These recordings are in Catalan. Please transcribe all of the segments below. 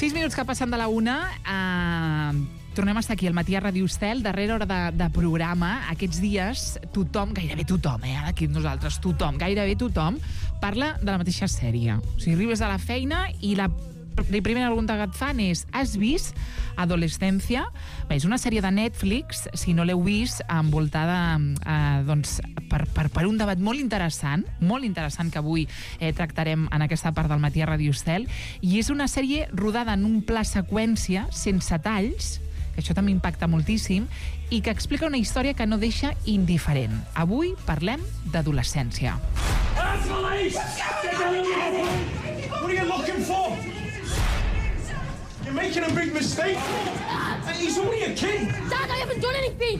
6 minuts que passen de la 1. Tornem a estar aquí al matí a Ràdio Estel, darrera hora de programa. Aquests dies tothom, gairebé tothom, ara aquí nosaltres, gairebé tothom, parla de la mateixa sèrie. O sigui, arribes a la feina i la primera pregunta que et fan és: has vist Adolescència? Bé, és una sèrie de Netflix, si no l'heu vist, envoltada doncs, per un debat molt interessant que avui tractarem en aquesta part del matí a Ràdio Estel, i és una sèrie rodada en un pla seqüència, sense talls, que això també impacta moltíssim, i que explica una història que no deixa indiferent. Avui parlem d'adolescència. What are you looking for? You're making a big mistake. He's only a kid. Dad, I haven't done anything.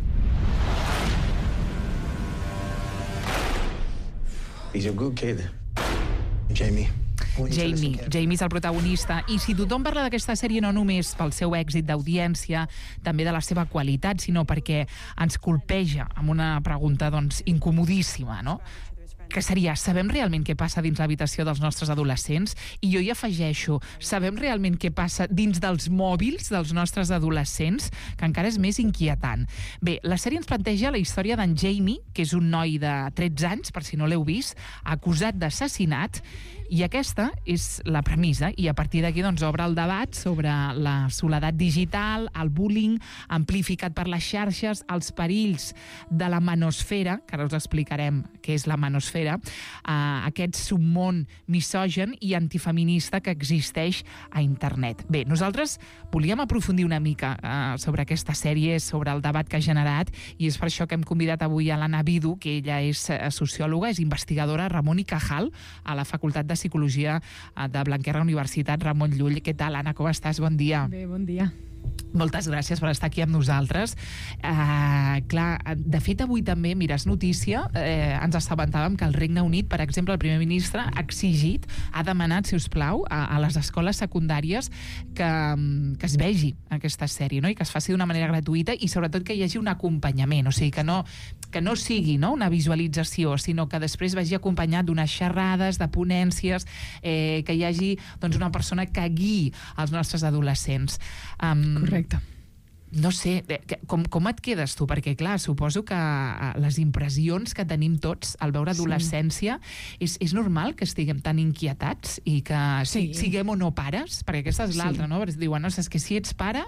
He's a good kid. Jamie Jamie és el protagonista, i si tothom parla d'aquesta sèrie no només pel seu èxit d'audiència, també de la seva qualitat, sinó perquè ens colpeja amb una pregunta doncs, incomodíssima, no? Que seria: sabem realment què passa dins l'habitació dels nostres adolescents? I jo hi afegeixo: sabem realment què passa dins dels mòbils dels nostres adolescents? Que encara és més inquietant. Bé, la sèrie ens planteja la història d'en Jamie, que és un noi de 13 anys, per si no l'heu vist, acusat d'assassinat, i aquesta és la premissa, i a partir d'aquí doncs, obre el debat sobre la soledat digital, el bullying amplificat per les xarxes, els perills de la manosfera, que ara us explicarem què és la manosfera, aquest submón misògen i antifeminista que existeix a internet. Bé, nosaltres volíem aprofundir una mica sobre aquesta sèrie, sobre el debat que ha generat, i és per això que hem convidat avui a l'Anna Vidu, que ella és sociòloga, és investigadora a Ramon y Cajal, a la Facultat de Psicologia de Blanquerna Universitat Ramon Llull. Què tal, Anna? Com estàs? Bon dia. Bé, bon dia. Moltes gràcies per estar aquí amb nosaltres. Clar, de fet, avui també, mira, és notícia, ens assabentàvem que el Regne Unit, per exemple, el primer ministre ha exigit, ha demanat, si us plau, a les escoles secundàries que es vegi aquesta sèrie, no? I que es faci d'una manera gratuïta, i sobretot que hi hagi un acompanyament, o sigui, que no sigui, no, una visualització, sinó que després vagi acompanyat d'unes xerrades, de ponències, que hi hagi doncs, una persona que guiï els nostres adolescents. Correcte. No sé, com et quedes tu? Perquè, clar, suposo que les impressions que tenim tots al veure adolescència, és normal que estiguem tan inquietats i que siguem o no pares, perquè aquesta és l'altra, no? Perquè diuen, no, és que si ets pare,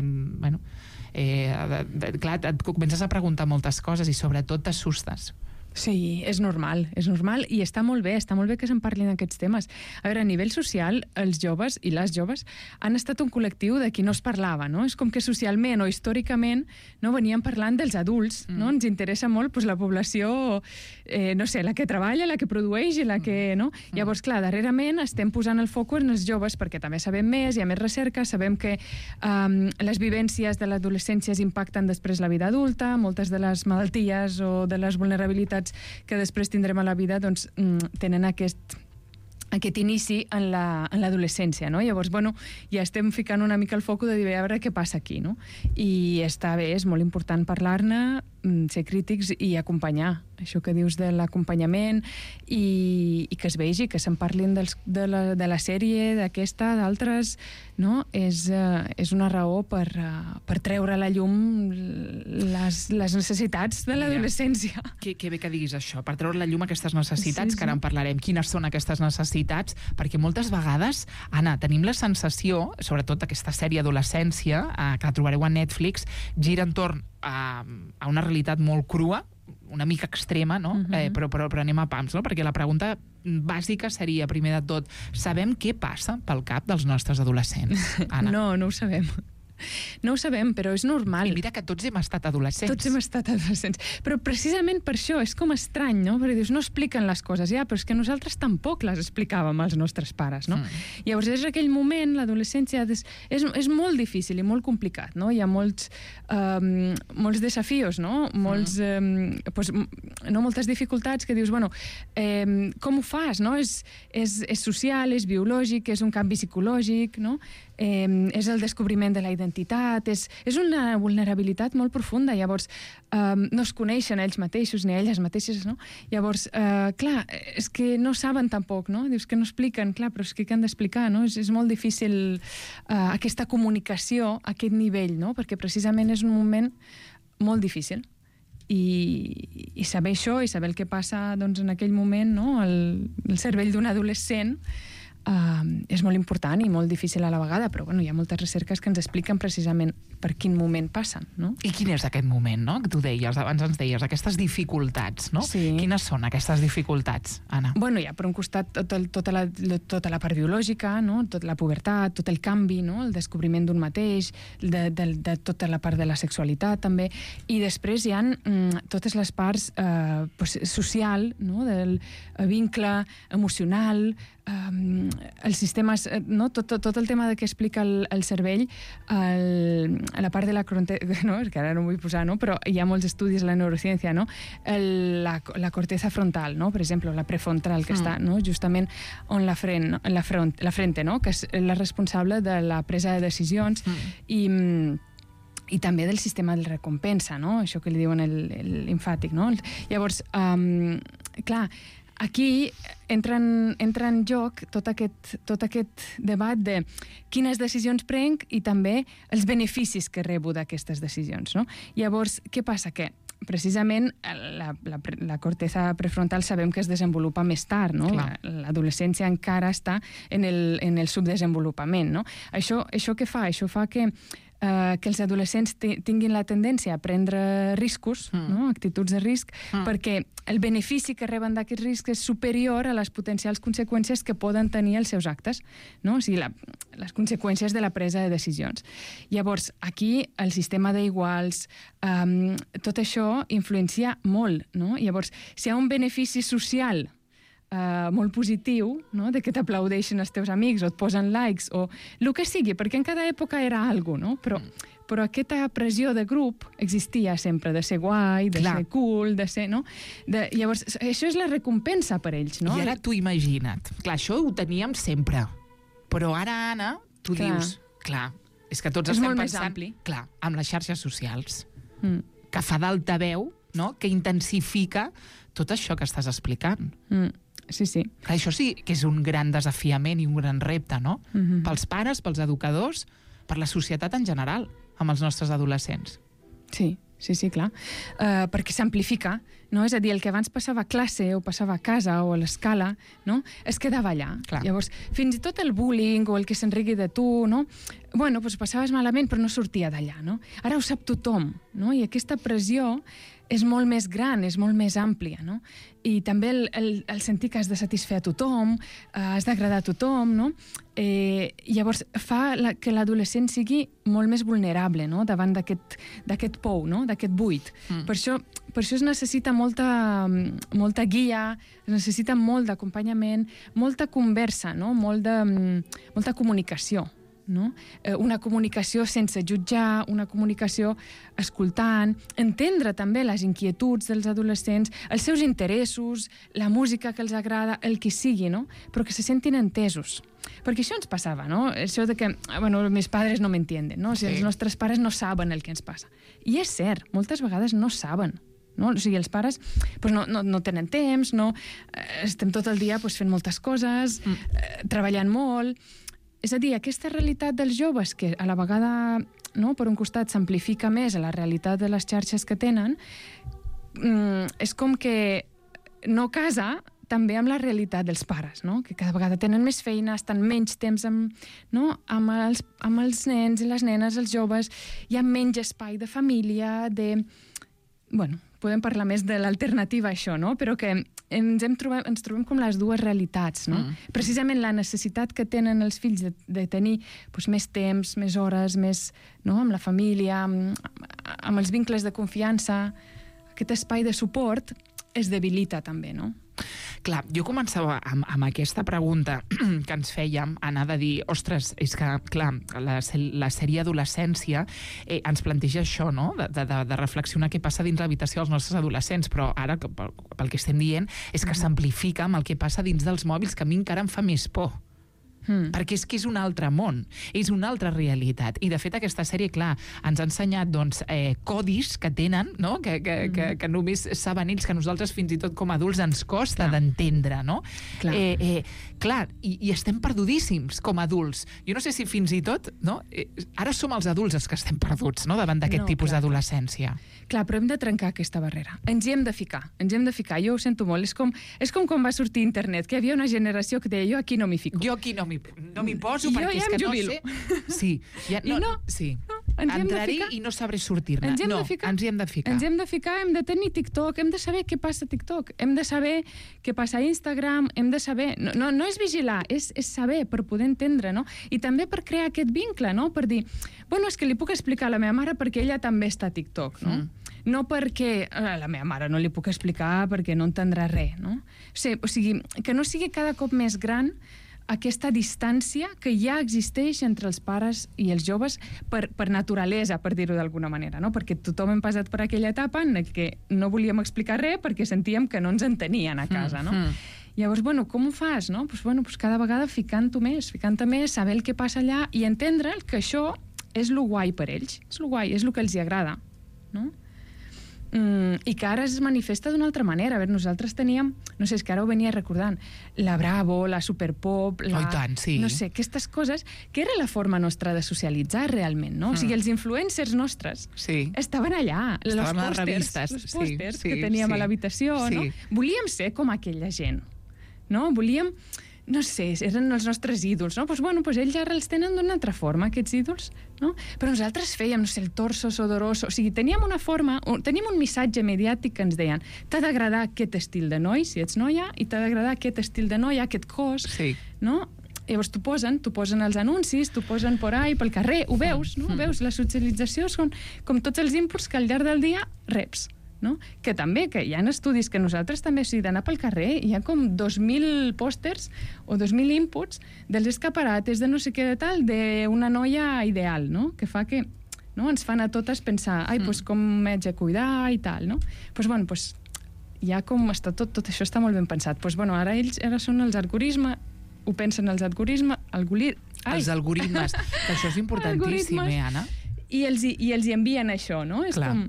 clar, et comences a preguntar moltes coses i sobretot t'assustes. Sí, és normal, i està molt bé que se'n parlin aquests temes. A veure, a nivell social, els joves i les joves han estat un col·lectiu de qui no es parlava, no? És com que socialment o històricament no veníem parlant dels adults, no? Ens interessa molt doncs, la població, no sé, la que treballa, la que produeix i la que, no? Llavors, clar, darrerament estem posant el focus en els joves perquè també sabem més, hi ha més recerca, sabem que les vivències de l'adolescència impacten després la vida adulta, moltes de les malalties o de les vulnerabilitats que després tindrem a la vida doncs, tenen aquest inici en l'adolescència, no? Llavors, bueno, ja estem ficant una mica el focus de dir, a veure què passa aquí, no? I està bé, és molt important parlar-ne, ser crítics i acompanyar. Això que dius de l'acompanyament i que es vegi, que se'n parlin de la sèrie, d'aquesta, d'altres, no? És una raó per treure a la llum les necessitats de l'adolescència. Que bé que diguis això, per treure a la llum aquestes necessitats, que ara en parlarem. Quines són aquestes necessitats? Perquè moltes vegades, Anna, tenim la sensació, sobretot aquesta sèrie Adolescència, que la trobareu a Netflix, gira entorn a una realitat molt crua, una mica extrema, no? Però anem a pams, no? Perquè la pregunta bàsica seria, primer de tot, sabem què passa pel cap dels nostres adolescents, Anna? No ho sabem. No ho sabem, però és normal. I mira que tots hem estat adolescents. Tots hem estat adolescents. Però precisament per això és com estrany, no? Perquè dius, no expliquen les coses, ja, però és que nosaltres tampoc les explicàvem als nostres pares, no? Llavors és aquell moment, l'adolescència, és molt difícil i molt complicat, no? Hi ha molts desafios, no? Moltes dificultats que dius, bueno, com ho fas, no? És social, és biològic, és un canvi psicològic, no? és el descobriment de la identitat, és una vulnerabilitat molt profunda. Llavors, no es coneixen ells mateixos ni elles mateixes, no? Llavors, clar, és que no saben tampoc, no? Dius que no expliquen, clar, però és que han d'explicar, no? És molt difícil aquesta comunicació a aquest nivell, no? Perquè precisament és un moment molt difícil. I saber això i saber el que passa doncs, en aquell moment, no? el cervell d'un adolescent és molt important i molt difícil a la vegada, però bueno, hi ha moltes recerques que ens expliquen precisament per quin moment passen, no? I quin és aquest moment, no? Que tu deies, abans ens deies, aquestes dificultats, no? Sí. Quines són aquestes dificultats, Anna? Bueno, hi ha per un costat tota la part biològica, no? Tota la pubertat, tot el canvi, no? El descobriment d'un mateix, de tota la part de la sexualitat també, i després hi ha totes les parts social, no? Del vincle emocional, els sistemes, no? tot el tema que explica el cervell, a la part de la no? És que ara no vull posar, no? Però hi ha molts estudis a la neurociència, no? La corteza frontal, no? Per exemple, la prefrontal, que està, no? Justament on la frente, no? Que és la responsable de la presa de decisions i també del sistema de recompensa, no? Això que li diuen l'infàtic, no? Llavors, clar, aquí entra en joc tot aquest debat de quines decisions prenc i també els beneficis que rebo d'aquestes decisions, no? Llavors, què passa? Que precisament la corteza prefrontal sabem que es desenvolupa més tard, no? L'adolescència encara està en el subdesenvolupament, no? Això què fa? Això fa que els adolescents tinguin la tendència a prendre riscos, no? Actituds de risc, perquè el benefici que reben d'aquests riscs és superior a les potencials conseqüències que poden tenir els seus actes, no? O sigui, les conseqüències de la presa de decisions. Llavors, aquí el sistema d'iguals, tot això influencia molt, no? Llavors, si hi ha un benefici social molt positiu, no? De que t'aplaudeixen els teus amics o et posen likes o el que sigui, perquè en cada època era alguna cosa, no? Però aquesta pressió de grup existia sempre, de ser guai, de ser cool, de ser, no? Llavors, això és la recompensa per ells, no? I ara tu imagina't. Clar, això ho teníem sempre. Però ara, Anna, tu dius, clar, és que tots estem pensant, clar, amb les xarxes socials, que fa d'altaveu, no? Que intensifica tot això que estàs explicant. Sí, sí. Això sí que és un gran desafiament i un gran repte, no? Pels pares, pels educadors, per la societat en general, amb els nostres adolescents. Sí, clar. Perquè s'amplifica, no? És a dir, el que abans passava a classe o passava a casa o a l'escala, no? Es quedava allà. Clar. Llavors, fins i tot el bullying o el que s'enrigui de tu, no? Bueno, doncs passaves malament, però no sortia d'allà, no? Ara ho sap tothom, no? I aquesta pressió és molt més gran, és molt més àmplia, no? I també el sentir que has de satisfer a tothom, has d'agradar a tothom, no? Llavors fa que l'adolescent sigui molt més vulnerable, no? Davant d'aquest pou, no? D'aquest buit. Per això es necessita molta guia, es necessita molt d'acompanyament, molta conversa, no? Molta comunicació, no? Una comunicació sense jutjar, una comunicació escoltant, entendre també les inquietuds dels adolescents, els seus interessos, la música que els agrada, el que sigui, no? Però que se sentin entesos. Perquè això ens passava, no? Això de que, bueno, mis padres no m'entienden, no? O sigui, els nostres pares no saben el que ens passa. I és cert, moltes vegades no saben, no? O sigui, els pares pues, no tenen temps, no? Estem tot el dia pues, fent moltes coses, treballant molt. És a dir, aquesta realitat dels joves, que a la vegada, no, per un costat, s'amplifica més a la realitat de les xarxes que tenen, és com que no casa també amb la realitat dels pares, no? Que cada vegada tenen més feina, estan menys temps amb els nens i les nenes, els joves, hi ha menys espai de família, Bueno, podem parlar més de l'alternativa a això, no? Però que ens trobem com les dues realitats, no? Precisament la necessitat que tenen els fills de tenir doncs, més temps, més hores, més, no? Amb la família, amb els vincles de confiança, aquest espai de suport es debilita també, no? Clar, jo començava amb aquesta pregunta que ens fèiem, Anna, de dir, ostres, és que, clar, la sèrie Adolescència ens planteja això, no?, de reflexionar què passa dins l'habitació dels nostres adolescents, però ara, pel que estem dient, és que s'amplifica amb el que passa dins dels mòbils, que a mi encara em fa més por. perquè és que és un altre món, és una altra realitat. I, de fet, aquesta sèrie, clar, ens ha ensenyat codis que tenen, no? que només saben ells, que nosaltres fins i tot com a adults ens costa d'entendre, no? Clar, i estem perdudíssims com a adults. Jo no sé si fins i tot, no? Ara som els adults els que estem perduts, no?, davant d'aquest tipus d'adolescència. Clar, però hem de trencar aquesta barrera. Ens hi hem de ficar. Jo ho sento molt. És com quan va sortir internet, que hi havia una generació que deia, jo aquí no m'hi fico. Jo aquí no m'hi poso perquè és que no sé... Sí. Entraré i no sabré sortir-ne. Ens hi hem de ficar. Ens hi hem de ficar, hem de tenir TikTok, hem de saber què passa a TikTok, hem de saber què passa a Instagram, hem de saber... No és vigilar, és saber per poder entendre, no? I també per crear aquest vincle, no? Per dir, bueno, és que li puc explicar a la meva mare perquè ella també està a TikTok, no? No perquè a la meva mare no li puc explicar perquè no entendrà res, no? O sigui, que no sigui cada cop més gran aquesta distància que ja existeix entre els pares i els joves per naturalesa, per dir-ho d'alguna manera, no? Perquè tothom hem passat per aquella etapa en què no volíem explicar res perquè sentíem que no ens entenien a casa, no? Llavors, bueno, com ho fas, no? Pues cada vegada ficant-te més, saber el que passa allà i entendre que això és lo guai per ells, és lo guai, és lo que els hi agrada, no? I que ara es manifesta d'una altra manera. A veure, nosaltres teníem, no sé, és que ara ho venia recordant, la Bravo, la Superpop, la... Oh, tant, sí. No sé, aquestes coses, que era la forma nostra de socialitzar realment, no? O sigui, els influencers nostres estaven allà. Estaven a les revistes. Els pòsters que teníem a l'habitació, no? Volíem ser com aquella gent, no? Volíem... No sé, eren els nostres ídols, no? Pues ells ara els tenen d'una altra forma, aquests ídols, no? Però nosaltres fèiem, no sé, el torso sudoroso, o sigui, teníem una forma, teníem un missatge mediàtic que ens deien, t'ha d'agradar aquest estil de noi, si ets noia, i t'ha d'agradar aquest estil de noia, aquest cos, no? Llavors t'ho posen els anuncis, t'ho posen por ahí, pel carrer, ho veus, no? Ho veus, la socialització són com tots els inputs que al llarg del dia reps, no? Que també, que hi ha estudis que nosaltres també, o sigui, d'anar pel carrer, hi ha com 2.000 pòsters o 2.000 inputs dels escaparates de no sé què de tal, d'una noia ideal, no? Que fa que, no? Ens fan a totes pensar, pues com m'haig de cuidar i tal, no? Ja com està tot això està molt ben pensat. Ara ells són els algoritmes, ho pensen els algoritmes, els algoritmes, que això és importantíssim, Anna? I els hi envien això, no? És com...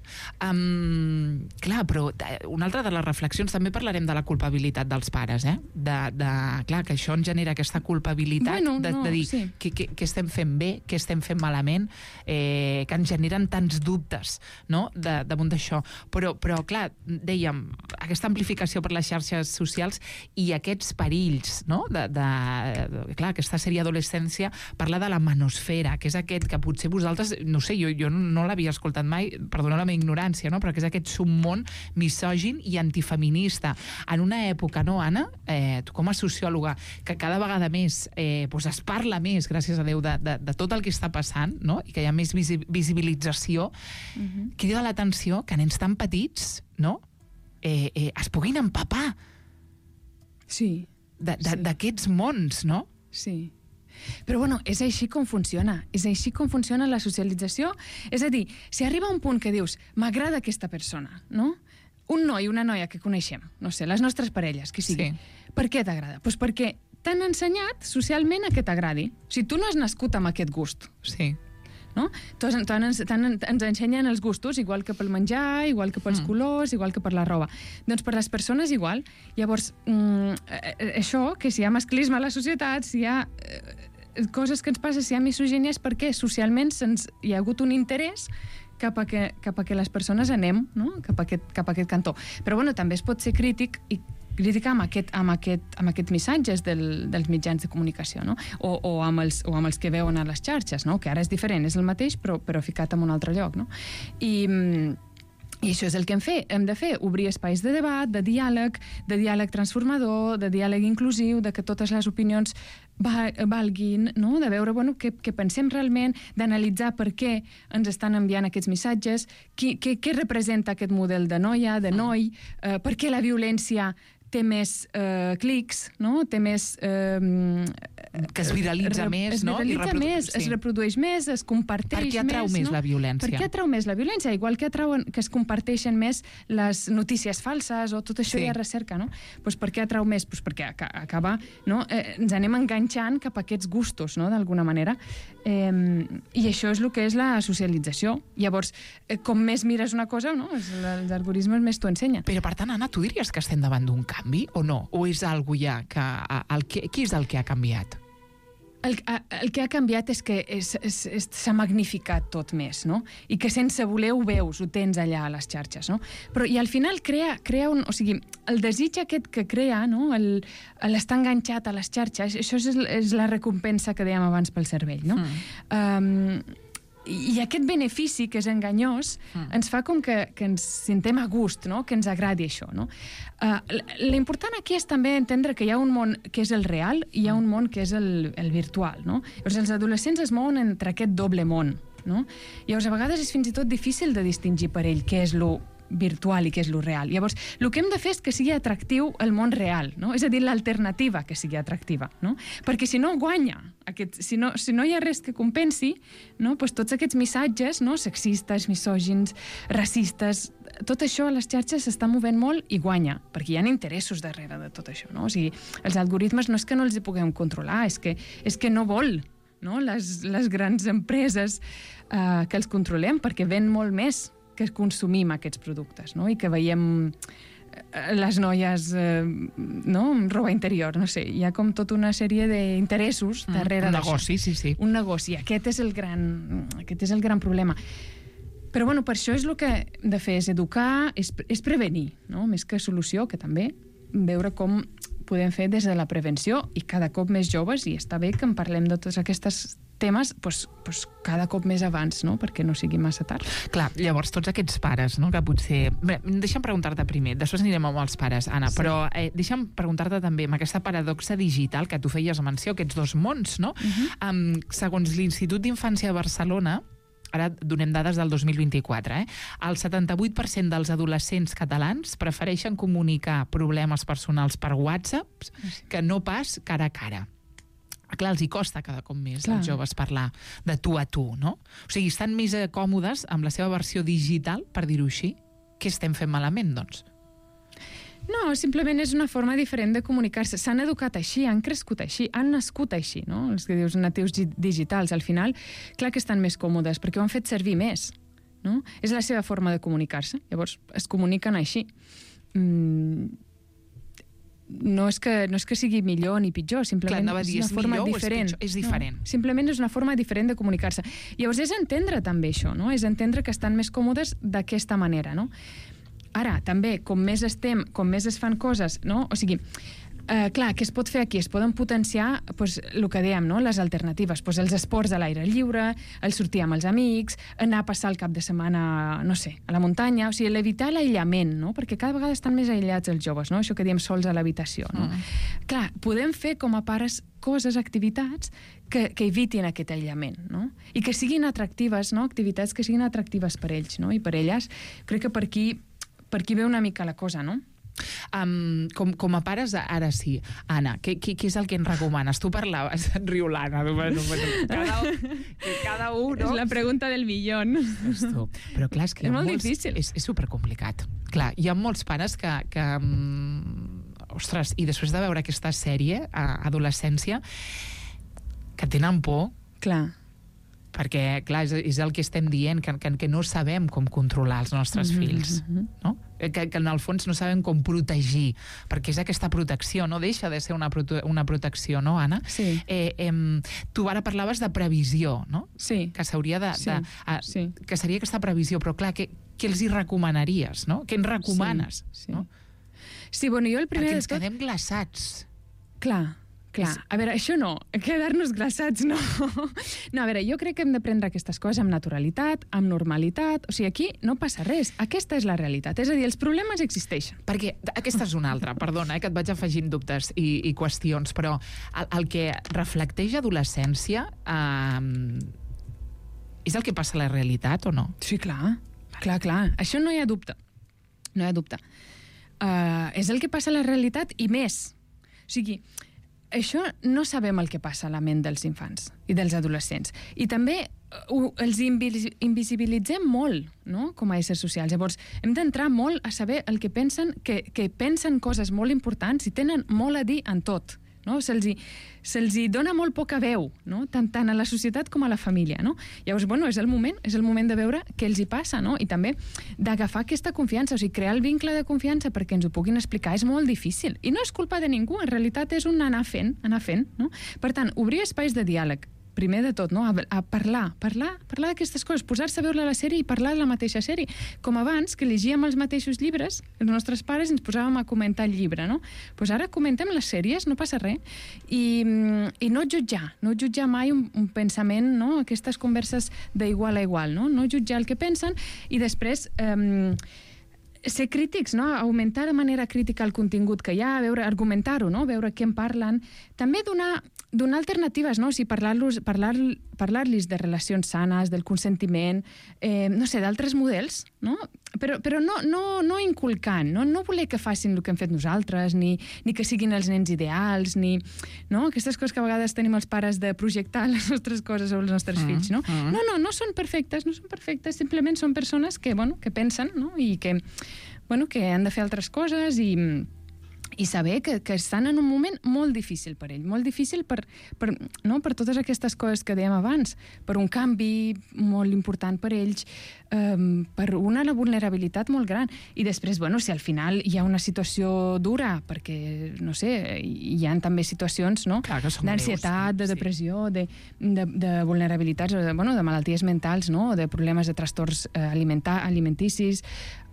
Clar, però una altra de les reflexions, també parlarem de la culpabilitat dels pares, clar, que això ens genera aquesta culpabilitat de dir què estem fent bé, què estem fent malament, que ens generen tants dubtes, no?, damunt d'això. Però clar, dèiem, aquesta amplificació per les xarxes socials i aquests perills, no?, clar, aquesta sèrie Adolescència parla de la manosfera, que és aquest que potser vosaltres, no sé, jo no l'havia escoltat mai, perdona la meva ignorància, no?, però que és aquest submón misògin i antifeminista. En una època, no, Anna? Tu com a sociòloga, que cada vegada més es parla més, gràcies a Déu, de tot el que està passant, no?, i que hi ha més visibilització, crida l'atenció que nens tan petits, no?, es puguin empapar d'aquests mons, no? Sí. Però bueno, és així com funciona. És així com funciona la socialització. És a dir, si arriba un punt que dius m'agrada aquesta persona, no? Un noi, una noia que coneixem, no sé, les nostres parelles, qui sigui. Per què t'agrada? Doncs perquè t'han ensenyat socialment a que t'agradi. O sigui, tu no has nascut amb aquest gust. Sí. No? Ens ensenyen els gustos, igual que pel menjar, igual que pels colors, igual que per la roba. Doncs per les persones igual. Llavors, això, que si hi ha masclisme a la societat, si hi ha coses que ens passen, si hi ha misogínia, és perquè socialment hi ha hagut un interès cap a que les persones anem, no?, cap a aquest cantó. Però bueno, també es pot ser crític i criticar amb aquests missatges dels mitjans de comunicació, no? O amb els que veuen a les xarxes, no? Que ara és diferent, és el mateix, però ficat en un altre lloc, no? I això és el que hem de fer, obrir espais de debat, de diàleg transformador, de diàleg inclusiu, de que totes les opinions valguin, no? De veure què pensem realment, d'analitzar per què ens estan enviant aquests missatges, què representa aquest model de noia, de noi, per què la violència té més clics, no? Té més... que es viralitza més, no? Es viralitza més, es reprodueix més, es comparteix més. Per què atrau més la violència? Per què atrau més la violència? Igual que atrauen, que es comparteixen més les notícies falses o tot això hi ha recerca, no? Pues per què atrau més? Pues perquè acaba, no? Ens anem enganxant cap a aquests gustos, no? D'alguna manera. I això és el que és la socialització. Llavors, com més mires una cosa, no? Els algoritmes més t'ho ensenyen. Però, per tant, Anna, tu diries que estem davant d'un canvi o no? O és algo ja que... Què és el que ha canviat? El que ha canviat és que s'ha magnificat tot més, no? I que sense voler ho veus, ho tens allà a les xarxes, no? Però, i al final crea un... O sigui, el desig aquest que crea, no? L'estar enganxat a les xarxes, això és la recompensa que dèiem abans pel cervell, no? I aquest benefici, que és enganyós, ens fa com que ens sentem a gust, no? Que ens agradi això, no? L'important aquí és també entendre que hi ha un món que és el real i hi ha un món que és el virtual, no? Llavors, els adolescents es mouen entre aquest doble món, no? Llavors, a vegades és fins i tot difícil de distingir per ell què és lo virtual i què és lo real. Llavors, el que hem de fer és que sigui atractiu el món real, no? És a dir, l'alternativa que sigui atractiva, no? Perquè si no, guanya. Si no hi ha res que compensi, no? Pues tots aquests missatges, no? Sexistes, misògins, racistes, tot això a les xarxes s'està movent molt i guanya, perquè hi ha interessos darrere de tot això, no? O sigui, els algoritmes no és que no els hi puguem controlar, és que no vol, no? Les grans empreses que els controlem, perquè ven molt més que consumim aquests productes, no? I que veiem les noies, no? Roba interior, no sé. Hi ha com tota una sèrie d'interessos darrere d'això. Un negoci, sí. Un negoci. Aquest és el gran problema. Però, bueno, per això és el que hem de fer, és educar, és prevenir, no? Més que solució, que també veure com podem fer des de la prevenció i cada cop més joves, i està bé que en parlem de tots aquests temes pues, cada cop més abans, no? Perquè no sigui massa tard. Clar, llavors tots aquests pares, no? Que potser... Bé, deixa'm preguntar-te primer, després anirem amb els pares, Anna, sí. Però deixa'm preguntar-te també amb aquesta paradoxa digital que tu feies menció, aquests dos mons, no? Segons l'Institut d'Infància de Barcelona, ara donem dades del 2024, el 78% dels adolescents catalans prefereixen comunicar problemes personals per WhatsApp que no pas cara a cara. Clar, els hi costa cada cop més als joves parlar de tu a tu, no? O sigui, estan més còmodes amb la seva versió digital, per dir-ho així. Què estem fent malament, doncs? No, simplement és una forma diferent de comunicar-se. S'han educat així, han crescut així, han nascut així, no? Els que dius natius digitals, al final, clar que estan més còmodes, perquè ho han fet servir més, no? És la seva forma de comunicar-se. Llavors, es comuniquen així. No és que sigui millor ni pitjor, simplement és una forma diferent. És diferent. No, simplement és una forma diferent de comunicar-se. Llavors és entendre també això, no? És entendre que estan més còmodes d'aquesta manera, no? Ara, també, com més es fan coses, no? O sigui, clar, què es pot fer aquí? Es poden potenciar el que dèiem, no? Les alternatives, els esports a l'aire lliure, el sortir amb els amics, anar a passar el cap de setmana, no sé, a la muntanya, o sigui, evitar l'aïllament, no? Perquè cada vegada estan més aïllats els joves, no? Això que diem sols a l'habitació, no? Clar, podem fer com a pares coses, activitats que evitin aquest aïllament, no? I que siguin atractives, no? Activitats que siguin atractives per ells, no? I per elles, crec que per aquí ve una mica la cosa, no? Com a pares, ara sí. Anna, què és el que ens recomanes? Tu parlaves, et riu l'Anna, cada un, no? És la pregunta del millón. Però clar, és que és molt difícil. És supercomplicat. Clar, hi ha molts pares que ostres, i després de veure aquesta sèrie, Adolescència, que tenen por. Clar. Perquè, clar, és el que estem dient, que no sabem com controlar els nostres fills, no? Que en el fons no sabem com protegir, perquè és aquesta protecció, no deixa de ser una protecció, no, Anna? Sí. Tu ara parlaves de previsió, no? Sí. Que s'hauria que seria aquesta previsió, però clar, què els hi recomanaries, no? Què ens recomanes? Sí. No? Sí, bueno, jo el primer... Perquè ens quedem glaçats. Clar. A veure, això no, quedar-nos glaçats no. No, a veure, jo crec que hem de prendre aquestes coses amb naturalitat, amb normalitat, o sigui, aquí no passa res, aquesta és la realitat, és a dir, els problemes existeixen. Perquè aquesta és una altra, perdona, que et vaig afegint dubtes i qüestions, però el que reflecteix adolescència és el que passa a la realitat o no? Sí, clar, això no hi ha dubte, no hi ha dubte. és el que passa a la realitat i més. O sigui, això no sabem el que passa a la ment dels infants i dels adolescents. I també els invisibilitzem molt, no?, com a éssers socials. Llavors, hem d'entrar molt a saber el que pensen, que pensen coses molt importants i tenen molt a dir en tot. No? Se'ls dona molt poca veu, no? tant a la societat com a la família. No? Llavors, és el moment de veure què els hi passa, no? I també d'agafar aquesta confiança, o sigui, crear el vincle de confiança perquè ens ho puguin explicar és molt difícil. I no és culpa de ningú, en realitat és un anar fent, no? Per tant, obrir espais de diàleg, primer de tot, no? A parlar d'aquestes coses, posar-se a veure la sèrie i parlar de la mateixa sèrie. Com abans, que llegíem els mateixos llibres, els nostres pares ens posàvem a comentar el llibre, no? Doncs ara comentem les sèries, no passa res. I no jutjar mai un pensament, no? Aquestes converses d'igual a igual, no? No jutjar el que pensen i després ser crítics, no? Augmentar de manera crítica el contingut que hi ha, argumentar-ho, no? Veure què en parlen. També donar alternatives, no? O sigui, parlar-los de relacions sanes, del consentiment, no sé, d'altres models, no? Però no inculcant, no voler que facin el que hem fet nosaltres, ni que siguin els nens ideals, no? Aquestes coses que a vegades tenim els pares de projectar les nostres coses o els nostres fills, no? No són perfectes, simplement són persones que pensen, no? I que han de fer altres coses i saber que estan en un moment molt difícil per ell, molt difícil per totes aquestes coses que dèiem abans, per un canvi molt important per ells, per una vulnerabilitat molt gran. I després, si al final hi ha una situació dura, perquè, no sé, hi ha també situacions, no?, d'ansietat, de depressió, de vulnerabilitats, de malalties mentals, no?, de problemes de trastorns alimenticis,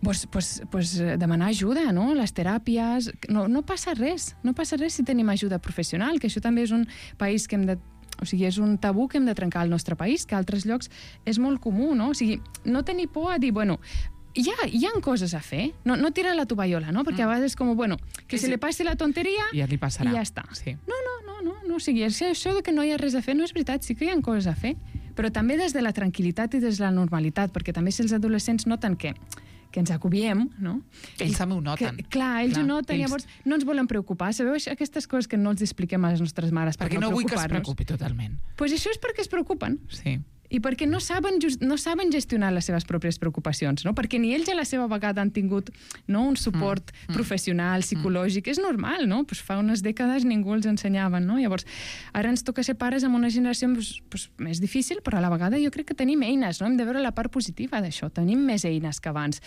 demanar ajuda, no?, les teràpies. No passa res si tenim ajuda professional, que això també és un país que és un tabú que hem de trencar al nostre país, que a altres llocs és molt comú, no? O sigui, no tenir por a dir, hi ha coses a fer, no tirar la tovallola, no? Perquè a vegades és com, que se li passi la tonteria i ja està. Sí. No, o sigui, això de que no hi ha res a fer no és veritat, sí que hi ha coses a fer, però també des de la tranquil·litat i des de la normalitat, perquè també si els adolescents noten que ens acobiem, no? Ells també ho noten. Clar, ells ho noten, llavors no ens volen preocupar. Sabeu aquestes coses que no els expliquem a les nostres mares per no preocupar-nos? Perquè no vull que es preocupi totalment. Doncs això és perquè es preocupen. Sí. I perquè no saben gestionar les seves pròpies preocupacions, no? Perquè ni ells a la seva vegada han tingut, no, un suport professional, psicològic. És normal, no? Pues fa unes dècades ningú els ensenyaven, no? Llavors, ara ens toca ser pares amb una generació més difícil, però a la vegada jo crec que tenim eines, no? Hem de veure la part positiva d'això. Tenim més eines que abans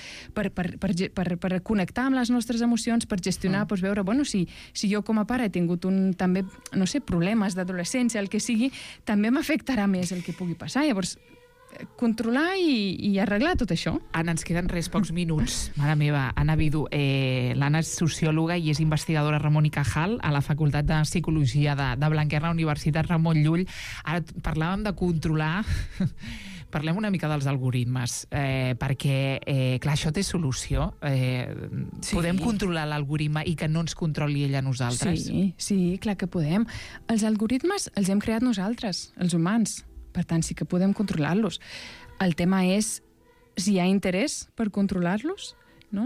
per connectar amb les nostres emocions, per gestionar, veure, si jo com a pare he tingut també, no sé, problemes d'adolescència, el que sigui, també m'afectarà més el que pugui passar. Llavors, controlar i arreglar tot això. Anna, ens queden pocs minuts. Mare meva, Anna Vidu, l'Anna és sociòloga i és investigadora Ramon i Cajal a la Facultat de Psicologia de Blanquerna, Universitat Ramon Llull. Ara parlàvem de controlar... Parlem una mica dels algoritmes, perquè, clar, això té solució. Podem controlar l'algoritme i que no ens controli ell a nosaltres? Sí, clar que podem. Els algoritmes els hem creat nosaltres, els humans. Per tant, sí que podem controlar-los. El tema és si hi ha interès per controlar-los, no?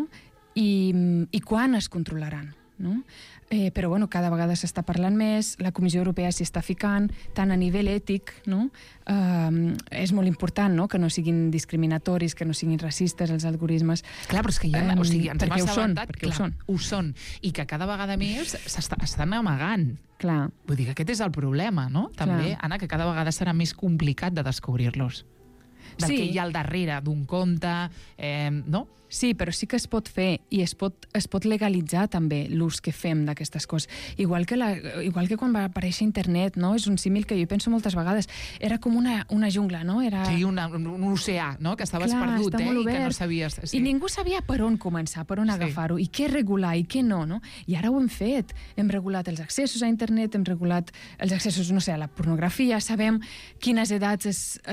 I quan es controlaran, no? Però cada vegada s'està parlant més, la Comissió Europea s'hi està ficant, tant a nivell ètic, no? És molt important, no?, que no siguin discriminatoris, que no siguin racistes els algoritmes. Clar, però és que ja ens hem assabentat, ho són, i que cada vegada més estan amagant. Clar. Vull dir que aquest és el problema, no? També, Anna, que cada vegada serà més complicat de descobrir-los. Del que hi ha al darrere d'un compte, no? Sí, però sí que es pot fer i es pot legalitzar també l'ús que fem d'aquestes coses. Igual que quan va aparèixer internet, no? És un símil que jo penso moltes vegades. Era com una jungla, no? Sí, un oceà, no? Que estaves perdut, i que no sabies... I ningú sabia per on començar, per on agafar-ho, i què regular i què no, no? I ara ho hem fet. Hem regulat els accessos a internet, hem regulat els accessos, no sé, a la pornografia, sabem quines edats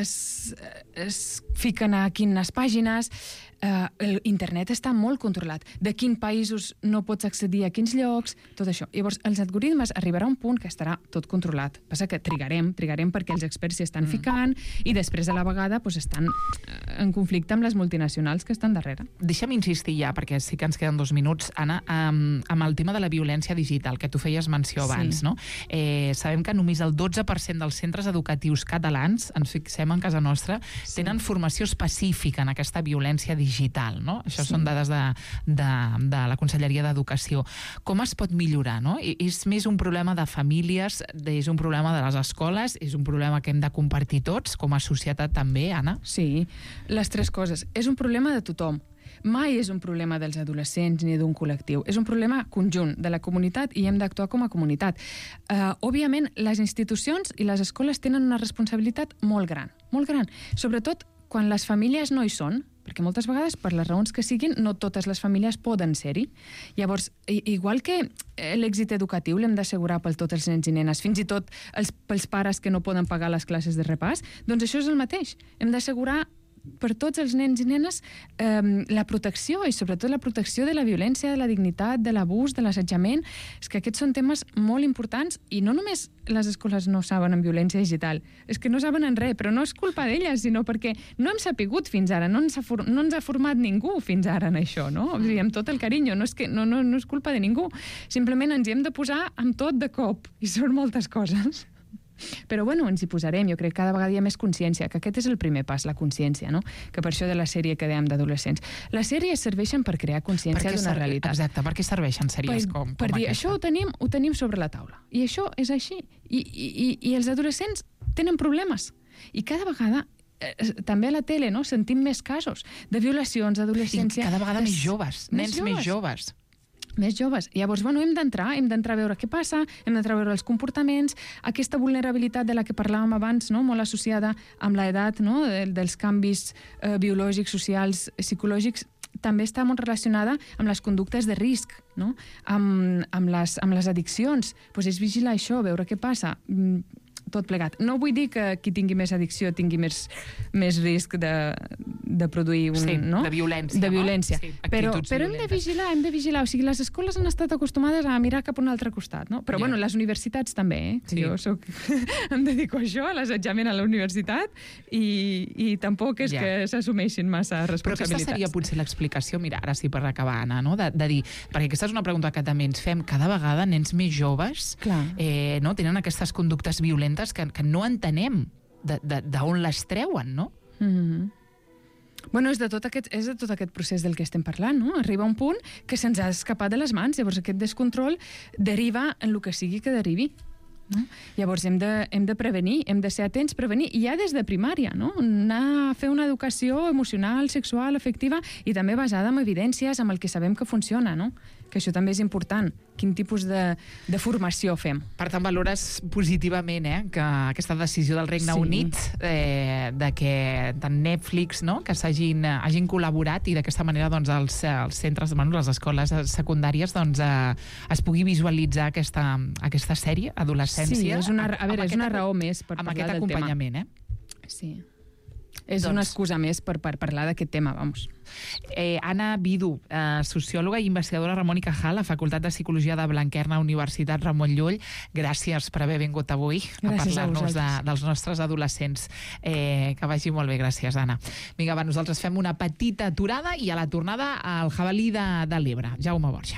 es fiquen a quines pàgines. Internet està molt controlat. De quins països no pots accedir a quins llocs, tot això. Llavors, els algoritmes arribarà a un punt que estarà tot controlat. Passa que trigarem perquè els experts s'hi estan ficant i després a la vegada estan en conflicte amb les multinacionals que estan darrere. Deixa'm insistir ja, perquè sí que ens queden 2 minuts, Anna, amb el tema de la violència digital, que tu feies menció abans, no? Sabem que només el 12% dels centres educatius catalans, ens fixem en casa nostra, tenen formació específica en aquesta violència digital, no? Això són dades de la Conselleria d'Educació. Com es pot millorar, no? És més un problema de famílies, és un problema de les escoles, és un problema que hem de compartir tots, com a societat també, Anna? Sí, les 3 coses. És un problema de tothom. Mai és un problema dels adolescents ni d'un col·lectiu. És un problema conjunt de la comunitat i hem d'actuar com a comunitat. Òbviament, les institucions i les escoles tenen una responsabilitat molt gran, sobretot quan les famílies no hi són, perquè moltes vegades, per les raons que siguin, no totes les famílies poden ser-hi. Llavors, igual que l'èxit educatiu l'hem d'assegurar per tots els nens i nenes, fins i tot pels pares que no poden pagar les classes de repàs, doncs això és el mateix. Hem d'assegurar per tots els nens i nenes la protecció, i sobretot la protecció de la violència, de la dignitat, de l'abús, de l'assetjament. És que aquests són temes molt importants i no només les escoles no saben en violència digital, és que no saben en res, però no és culpa d'elles, sinó perquè no hem sapigut fins ara, no ens ha format ningú fins ara en això, no? O sigui, amb tot el carinyo, no és culpa de ningú. Simplement ens hi hem de posar amb tot de cop, i són moltes coses. Però bueno, ens hi posarem. Jo crec que cada vegada hi ha més consciència, que aquest és el primer pas, la consciència, no? Que per això de la sèrie que dèiem d'adolescents. Les sèries serveixen per crear consciència d'una realitat. Exacte, per què serveixen sèries com per dir, aquesta? Això ho tenim sobre la taula. I això és així. I els adolescents tenen problemes. I cada vegada també a la tele, no? Sentim més casos de violacions, d'adolescència. I cada vegada més joves, nens més joves. Més joves. Llavors, bueno, hem d'entrar a veure què passa, hem d'entrar a veure els comportaments, aquesta vulnerabilitat de la que parlàvem abans, no? Molt associada amb l'edat, no? Dels canvis biològics, socials, psicològics, també està molt relacionada amb les conductes de risc, no? Amb les addiccions. Doncs és vigilar això, veure què passa, tot plegat. No vull dir que qui tingui més addicció tingui més risc de produir de violència. De violència. No? Sí, però hem de vigilar. O sigui, les escoles han estat acostumades a mirar cap a un altre costat, no? Però bueno, les universitats també, Sí. Jo em dedico a això, a l'assetjament a la universitat, i tampoc és que s'assumeixin massa responsabilitats. Però aquesta seria potser l'explicació, mira, ara sí per acabar, Anna, no? De dir, perquè aquesta és una pregunta que també ens fem, cada vegada nens més joves no? Tenen aquestes conductes violentes que no entenem d'on les treuen, no? Bueno, és de tot aquest procés del que estem parlant, no? Arriba un punt que se'ns ha escapat de les mans, llavors aquest descontrol deriva en el que sigui que derivi. No? Llavors hem de prevenir, hem de ser atents, prevenir, i ja des de primària, no? Anar a fer una educació emocional, sexual, afectiva, i també basada en evidències, amb el que sabem que funciona, no? Que això també és important, quin tipus de formació fem. Per tant, valores positivament que aquesta decisió del Regne Unit de que tant Netflix, no? Que hagin col·laborat i d'aquesta manera doncs, els centres, les escoles secundàries doncs, es pugui visualitzar aquesta sèrie, adolescència. Sí, és una raó més per parlar del tema. Amb aquest acompanyament, Sí. És una excusa més per parlar d'aquest tema, vamos. Anna Vidu, sociòloga i investigadora Ramon i Cajal, a Facultat de Psicologia de Blanquerna, Universitat Ramon Llull. Gràcies per haver vingut avui a parlar-nos dels nostres adolescents. Que vagi molt bé, gràcies, Anna. Vinga, va, nosaltres fem una petita aturada i a la tornada al Jabalí de l'Ebre. Jaume Borja.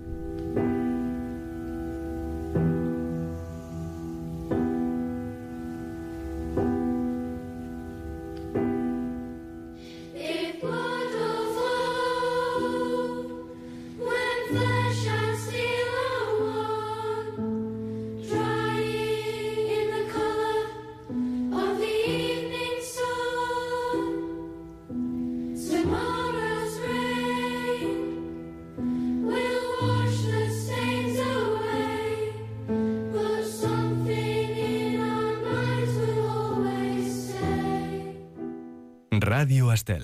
Ràdio Estel.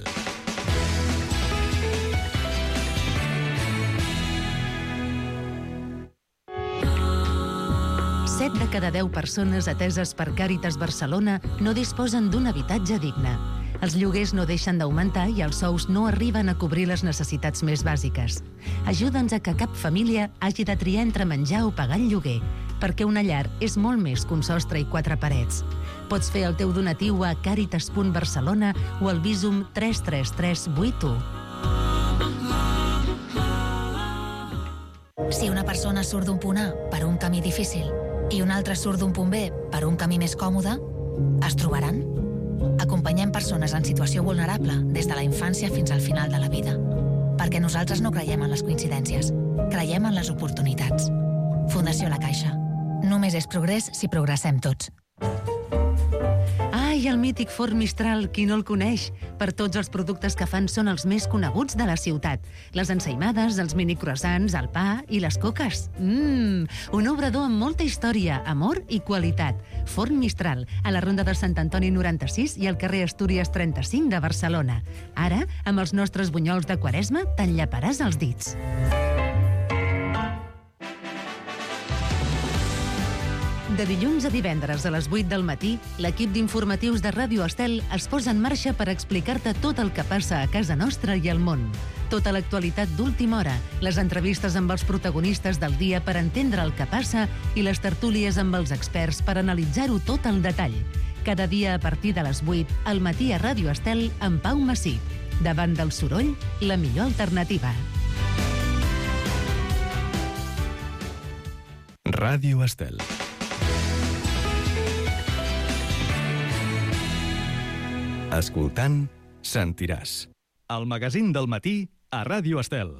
Set de cada 10 persones ateses per Càritas Barcelona no disposen d'un habitatge digne. Els lloguers no deixen d'augmentar i els sous no arriben a cobrir les necessitats més bàsiques. Ajuda'ns a que cap família hagi de triar entre menjar o pagar el lloguer, perquè una llar és molt més que un sostre i 4 parets. Pots fer el teu donatiu a caritas.barcelona o al Bizum 33381. Si una persona surt d'un punt A per un camí difícil i una altra surt d'un punt B per un camí més còmode, es trobaran? Acompanyem persones en situació vulnerable des de la infància fins al final de la vida. Perquè nosaltres no creiem en les coincidències, creiem en les oportunitats. Fundació La Caixa. Només és progrés si progressem tots. Ai, el mític forn Mistral, qui no el coneix? Per tots els productes que fan són els més coneguts de la ciutat. Les ensaïmades, els mini croissants, el pa i les coques. Un obrador amb molta història, amor i qualitat. Forn Mistral, a la Ronda de Sant Antoni 96 i al carrer Astúries 35 de Barcelona. Ara, amb els nostres bunyols de Quaresma, t'enllaparàs els dits. De dilluns a divendres a les 8 del matí, l'equip d'informatius de Ràdio Estel es posa en marxa per explicar-te tot el que passa a casa nostra i al món. Tota l'actualitat d'última hora, les entrevistes amb els protagonistes del dia per entendre el que passa i les tertúlies amb els experts per analitzar-ho tot al detall. Cada dia a partir de les 8, al matí a Ràdio Estel amb Pau Massip. Davant del soroll, la millor alternativa. Ràdio Estel. Escoltant, sentiràs. El magazín del matí a Ràdio Estel.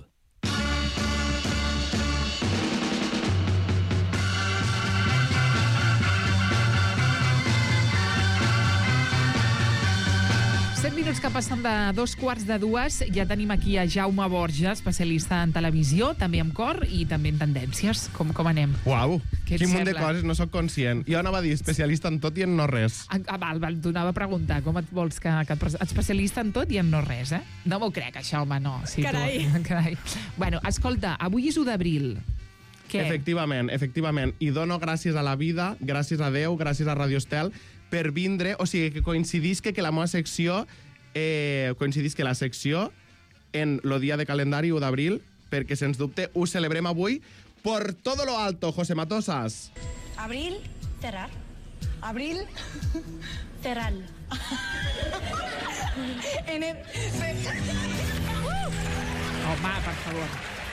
Minuts que passen de 2:15. Ja tenim aquí a Jaume Borja, especialista en televisió, també amb cor i també en tendències. Com anem? Uau, Què et quin munt de sembla? coses, no sóc conscient. Jo anava a dir especialista en tot i en no res. Val, t'ho anava a preguntar. Com et vols que especialista en tot i en no res, eh? No m'ho crec, això, home, no. Sí, Carai. Carai. Bueno, escolta, avui és 1 d'abril. Què? Efectivament. I dono gràcies a la vida, gràcies a Déu, gràcies a Radio Estel, per vindre, o sigui, que coincidisca que la meva secció coincidisca la secció en el dia de calendari 1 d'abril, perquè, sens dubte, ho celebrem avui por todo lo alto, José Matosas. Abril, cerrar. Abril, cerrar. Home, per favor.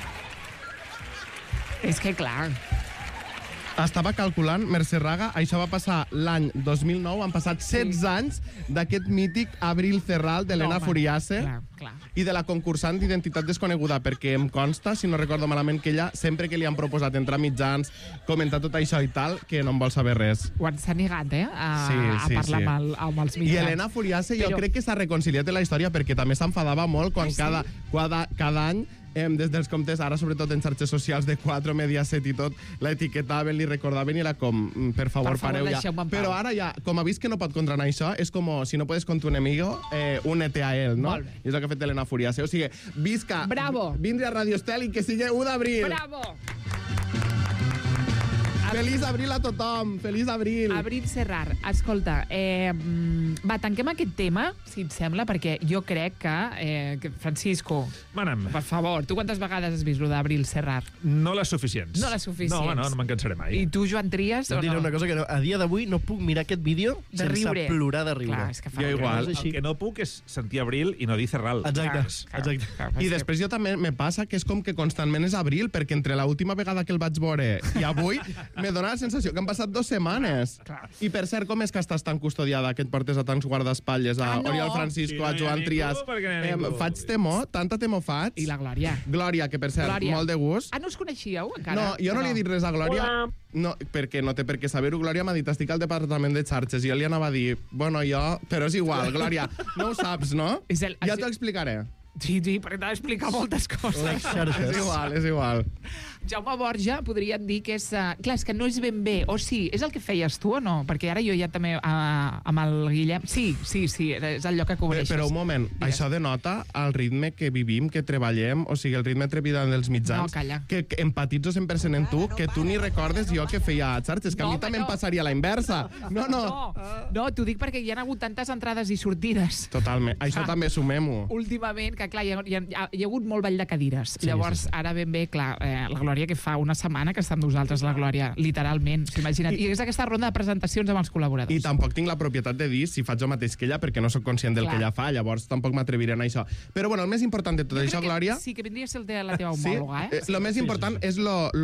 És que, clar... Estava calculant, Mercè Raga, això va passar l'any 2009, han passat 16 anys d'aquest mític Abril Cerral d'Helena Furiase i de la concursant d'Identitat Desconeguda, perquè em consta, si no recordo malament, que ella, sempre que li han proposat entrar a mitjans, comentar tot això i tal, que no en vol saber res. S'ha negat, a parlar amb els mitjans. I Helena Furiase jo crec que s'ha reconciliat en la història perquè també s'enfadava molt quan cada any des dels comptes, ara sobretot en xarxes socials de 4, Mediaset i tot, l'etiquetaven, li recordaven i era com, per favor, pareu ja. Però ara ja, com ha vist que no pot contra això, és com, si no puedes con tu enemigo, únete a él, no? I és el que ha fet Helena Furiase. O sigui, visca, vindre a Radio Estel i que sigui 1 d'abril. Bravo! Feliç abril a tothom, feliç abril. Abril Serrar, escolta, va, tanquem aquest tema, si et sembla, perquè jo crec que Francisco, per favor, tu quantes vegades has vist lo d'Abril Serrar? No les suficients. No les suficients. No me'n cansaré mai. I tu, Joan Trias, o no? Diré una cosa que a dia d'avui no puc mirar aquest vídeo sense plorar de riure. Clar, és que fa jo igual. El que no puc és sentir Abril i no dir Serral. Exacte. I després jo també me passa que és com que constantment és abril, perquè entre l'última vegada que el vaig veure i avui me dona la sensació que han passat 2 setmanes. I per cert, com és que estàs tan custodiada, que et portes a tants guardaespatlles, a Oriol Francisco, a Joan Trias? Faig temor, tanta temor faig. I la Glòria. Glòria, que per cert, molt de gust. Ah, no us coneixíeu encara? No, jo no li he dit res a Glòria. No, perquè no té per què saber-ho. Glòria m'ha dit, estic al departament de xarxes, i jo li anava a dir, bueno, jo... Però és igual, Glòria, no ho saps, no? Ja t'ho explicaré. Sí, perquè t'ha d'explicar moltes coses. És igual. Jaume Borja, podríem dir que és... Clar, és que no és ben bé. O sí, és el que feies tu o no? Perquè ara jo ja també amb el Guillem... Sí, és el lloc que cobreixes. Però un moment, això denota el ritme que vivim, que treballem, o sigui, el ritme trepidant dels mitjans. No, calla. Que empatitzo 100% en tu, que tu ni recordes jo que feia xarxes, que a mi també em passaria la inversa. No, t'ho dic perquè hi ha hagut tantes entrades i sortides. Totalment. Això també sumem-ho. Últimament, que, clar, hi ha hagut molt ball de cadires. Llavors, ara ben bé, clar, la Glòria que fa una setmana que està amb nosaltres, la Glòria, literalment, s'imagina't. I és aquesta ronda de presentacions amb els col·laboradors. I tampoc tinc la propietat de dir si faig el mateix que ella, perquè no sóc conscient del que ella fa, llavors tampoc m'atreviré a això. Però, bueno, el més important de tot això, Glòria... Sí, que vindria a ser la teva homòloga, Lo més important és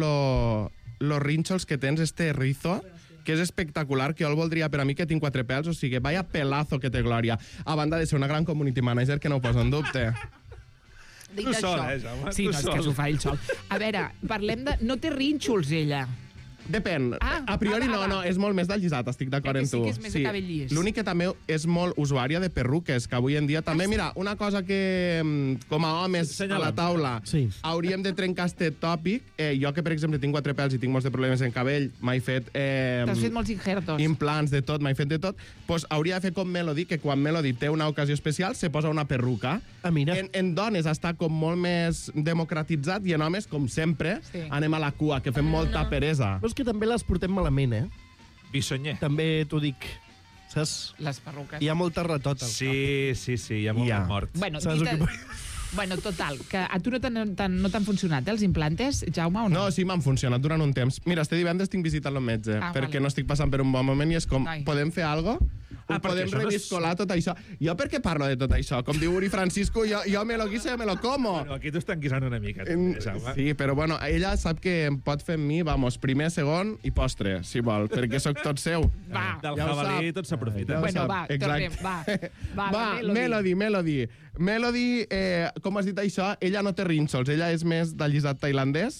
los rínxols que tens, este rizo, que és espectacular, que jo el voldria per a mi, que tinc 4 pèls, o sigui, vaya pelazo que té Glòria, a banda de ser una gran community manager, que no ho poso en dubte. Tu sol, Jaume? Sí, no, és que s'ho fa ell sol. A veure, parlem de... No té rínxols, ella. Depèn. A priori no, és molt més del llisat, estic d'acord amb tu. Sí que és més de cabell llis. L'únic que també és molt usuària de perruques, que avui en dia també, mira, una cosa que com a homes a la taula hauríem de trencar este tòpic, jo que per exemple tinc 4 pèls i tinc molts de problemes en cabell, m'he fet... T'has fet molts injertos. Implants de tot, m'he fet de tot, doncs hauria de fer com Melody, que quan Melody té una ocasió especial se posa una perruca. En dones està com molt més democratitzat i en homes, com sempre, anem a la cua, que fem molta peresa. Que també les portem malament, Bissonyer. També t'ho dic, saps? Les perruques. Hi ha molta retota. Sí, hi ha molt mort. Bueno, total, que a tu no t'han funcionat, els implantes, Jaume, o no? No, sí, m'han funcionat durant un temps. Mira, este divendres tinc visitant el metge, perquè no estic passant per un bon moment i és com, podem fer alguna cosa? Podem reviscolar tot això. Jo per què parlo de tot això? Com diu Uri Francisco, jo me lo guiso i me lo como. Bueno, aquí t'ho estan guisant una mica. Sí, però bueno, ella sap que em pot fer amb mi, vamos, primer, segon i postre, si vol, perquè sóc tot seu. Va. Del jabalí tot s'aprofita. Bueno, va, tornem, va. Melody. Melody, com has dit això, ella no té rínxols, ella és més del llisat tailandès.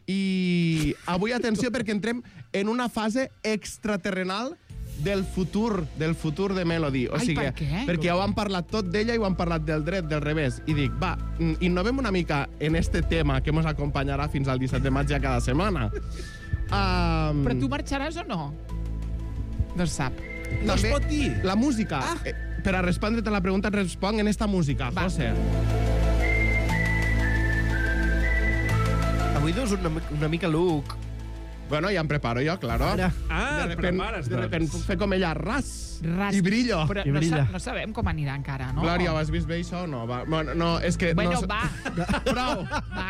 I avui, atenció, perquè entrem en una fase extraterrenal del futur de Melody. O sigui, per què? perquè ho han parlat tot d'ella i ho han parlat del dret, del revés. I dic, va, innovem una mica en este tema que ens acompanyarà fins al 17 de maig ja cada setmana. Però tu marxaràs o no? No es sap. No es pot dir. La música. Per a respondre-te la pregunta, et responc en esta música, José. Avui dus una mica look. Bueno, ja em preparo jo, claro. De repente puc fer com ella, ras. I brillo. Però no sabem com anirà encara, no? Glòria, ho has vist bé, això o no? Bueno, no, és que... Bueno, va. Prou.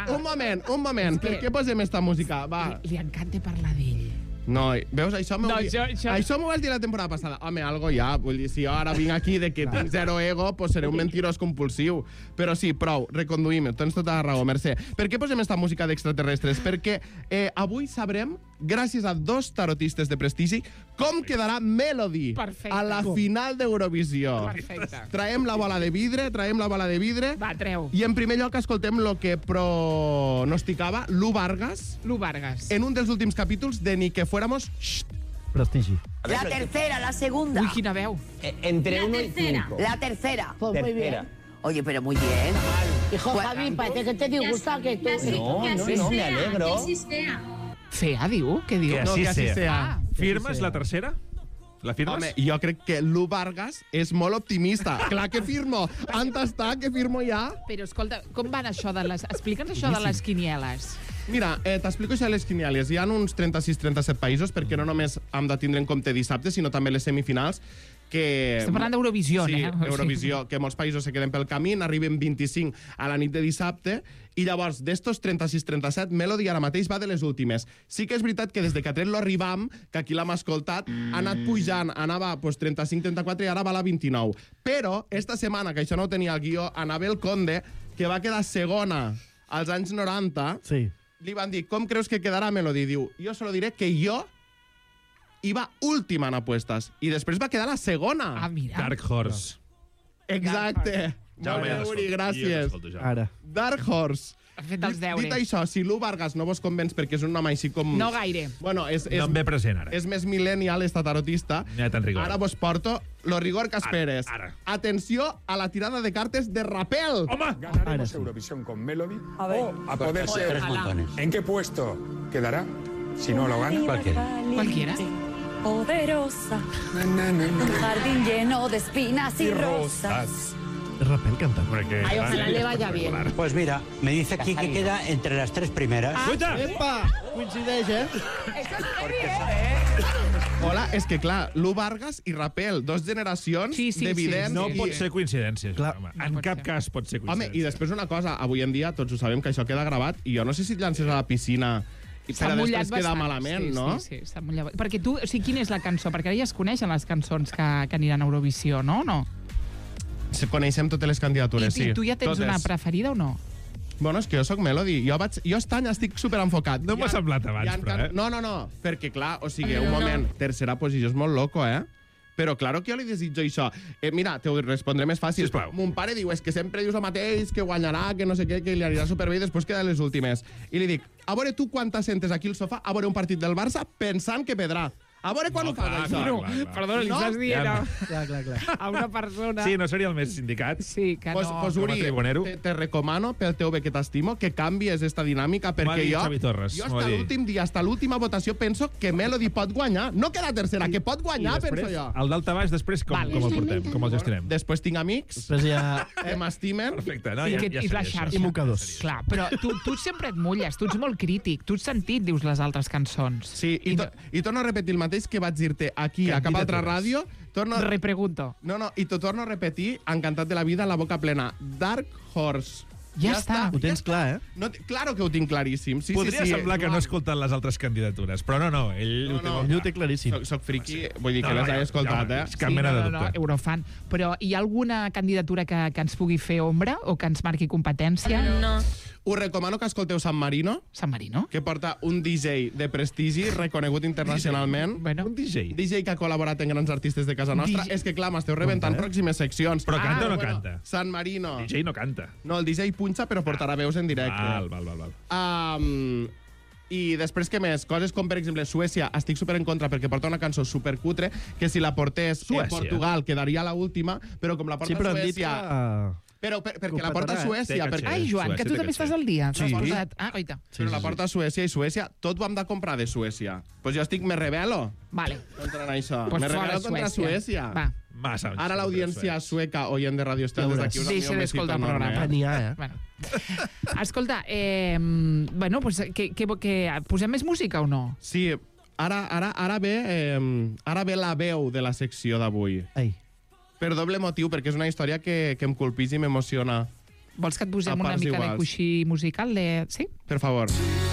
Un moment. Per què posem esta música? Va. Li encanta parlar d'ell. No, veus, això m'ho vas dir la temporada passada. Home, algo ja, vull dir, si jo ara vinc aquí de que tinc zero ego, pues seré un mentirós compulsiu. Però sí, prou, reconduïm, tens tota la raó, Mercè. Per què posem esta música d'extraterrestres? Perquè avui sabrem, gràcies a 2 tarotistes de prestigi, com quedarà Melody a la final d'Eurovisió. Perfecte. Traiem la bola de vidre. Va, treu. I en primer lloc escoltem lo que pronosticava Lu Vargas. En un dels últims capítols de Ni que fuéramos... Prestigi. La tercera, la segunda. Uy, quina veu. Entre 1 y 5. La tercera. Pues muy bien. Oye, pero muy bien. Hijo, Javi, parece que te disgusta que tú... No, me alegro. Fea, diu? Què diu? Que així sea. Firmes la tercera? La firmes? Home, jo crec que Lu Vargas és molt optimista. Clar que firmo. On està, que firmo ja? Però, escolta, com van això de les... Explica'ns això de les quinieles. Mira, t'explico això de les quinieles. Hi ha uns 36-37 països, perquè no només hem de tindre en compte dissabte, sinó també les semifinals, que... Estem parlant d'Eurovisió, sí, Eurovisió, que molts països se queden pel camí, n'arriben 25 a la nit de dissabte, i llavors, d'estos 36-37, Melody ara mateix va de les últimes. Sí que és veritat que des de que ha tret l'Arribam, que aquí l'hem escoltat, ha anat pujant, anava 35-34 i ara va a la 29. Però, esta setmana, que això no ho tenia al guió, Anabel Conde, que va quedar segona als anys 90, li van dir, com creus que quedarà Melody? Diu, jo solo diré que jo iba última en apuestas. I després va quedar la segona. Ah, mira. Dark Horse. Exacte. Jaume, Uri, gràcies. Ara. Dark Horse. Ha fet els deures. Dit això, si Lu Vargas no vos convenç perquè és un home així com... No gaire. Bueno, no em ve present, ara. És més millennial, esta tarotista. No hi ha tant rigor. Ara vos porto lo rigor que esperes. Ara. Atenció a la tirada de cartes de Rapel. ¡Home! ¿Ganaremos Eurovisión con Melody? O a poder ser... ¿En qué puesto quedará? Si no lo gana. Cualquiera. Poderosa. Un jardín lleno de espinas y rosas. Rapel cantant. Ay, ojalá le vaya bien. Pues mira, me dice aquí que queda entre las 3 primeras. Epa! Coincideix, Hola, és que clar, Lu Vargas i Rapel, dos generacions d'evidents... No pot ser coincidència, home. En cap cas pot ser coincidència. Home, i després una cosa, avui en dia tots ho sabem que això queda gravat i jo no sé si et llances a la piscina però després queda malament, no? Sí, s'ha mullat. Perquè tu, o sigui, quina és la cançó? Perquè ara ja es coneixen les cançons que aniran a Eurovisió, no? Coneixem totes les candidatures, sí. I tu ja tens una preferida o no? Bueno, és que jo soc Melody. Jo aquest any estic superenfocat. No m'ha semblat abans, però, No, perquè clar, o sigui, un moment, tercera posició és molt loco, Però claro que jo li desitjo això. Mira, te ho respondré més fàcil. Sisplau. Mon pare diu, és que sempre dius el mateix, que guanyarà, que no sé què, que li anirà superbé i després queda les últimes. I li dic, a veure tu quan t'assentes aquí al sofà a veure un partit del Barça pensant que perdrà. A veure quan ho fas, això. Perdona, li estàs dient Clar. a una persona... Sí, no seria el més indicat. Sí, que no. Pues Uri, te recomano, pel teu bé que t'estimo, que canvies esta dinàmica, perquè jo hasta l'últim dia, hasta l'última votació, penso que Melody pot guanyar. No que la tercera, que pot guanyar, penso jo. El daltabaix, després, com el portem? Com el gestionem? Després tinc amics, que m'estimen. Perfecte. I la xarxa. I mocadors. Clar, però tu sempre et mulles, tu ets molt crític, tu ets sentit, dius les altres cançons. Sí, i torno a repetir el mateix que vaig dir-te aquí, a cap altra ràdio. Repregunto. No, i t'ho torno a repetir, encantat de la vida, la boca plena. Dark Horse. Ja està. Ho tens clar, No, claro que ho tinc claríssim. Sí, Podria semblar que no ha escoltat les altres candidatures, però no, ell ho té claríssim. Soc friki, vull dir que les he escoltat, Cap mena de dubte. Eurofan. Però hi ha alguna candidatura que ens pugui fer ombra o que ens marqui competència? No. Us recomano que escolteu San Marino. San Marino? Que porta un DJ de prestigi, reconegut internacionalment. Un DJ? DJ que ha col·laborat en grans artistes de casa nostra. És que, clar, m'esteu rebentant pròximes seccions. Però canta o no canta? San Marino. DJ no canta. No, el DJ punxa, però portarà veus en directe. Val. I després, què més? Coses com, per exemple, Suècia, estic super en contra perquè porta una cançó supercutre, que si la portés Portugal quedaria a l'última, però com la porta Suècia... Però perquè la porta Suècia... Ai, Joan, que tu també estàs al dia. Sí. Oita. Però la porta Suècia i Suècia, tot ho hem de comprar de Suècia. Doncs jo estic, me rebel·lo. Vale. Contra això. Pues me rebel·lo contra Suècia. Va. Ara l'audiència sueca, oient de Radio Estel, des d'aquí deixa d'escoltar el programa. Bueno. Escolta, bueno, pues, que posem més música o no? Sí, ara ve la veu de la secció d'avui. Per doble motiu, perquè és una història que em colpís i m'emociona. Vols que et posem una mica de coixí musical? Sí? Per favor.